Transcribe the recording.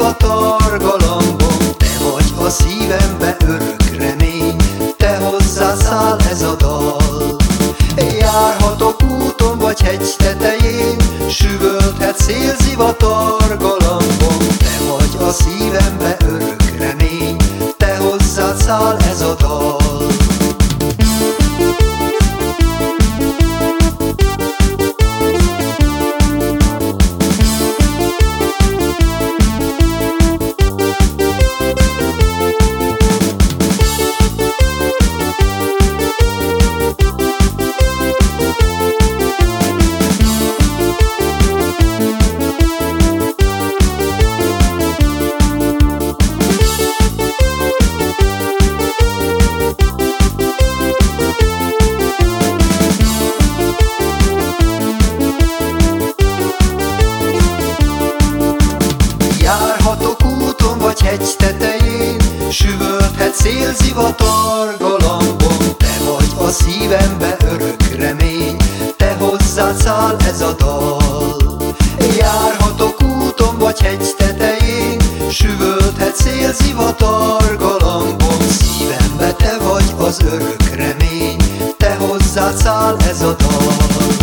zivatar galambom, te vagy a szívembe örök remény, te hozzád száll ez a dal. Járhatok úton vagy hegy tetején, süvölthet szélzivatar galambom, te vagy a szívembe örök remény, te hozzád száll ez a dal. Járhatok úton vagy hegy tetején, süvölthet szélzivatar galambom, te vagy a szívembe örök remény, te hozzád száll ez a dal. Járhatok úton vagy hegy tetején, süvölthet szélzivatar galambom, szívembe te vagy az örök remény, te hozzád száll ez a dal.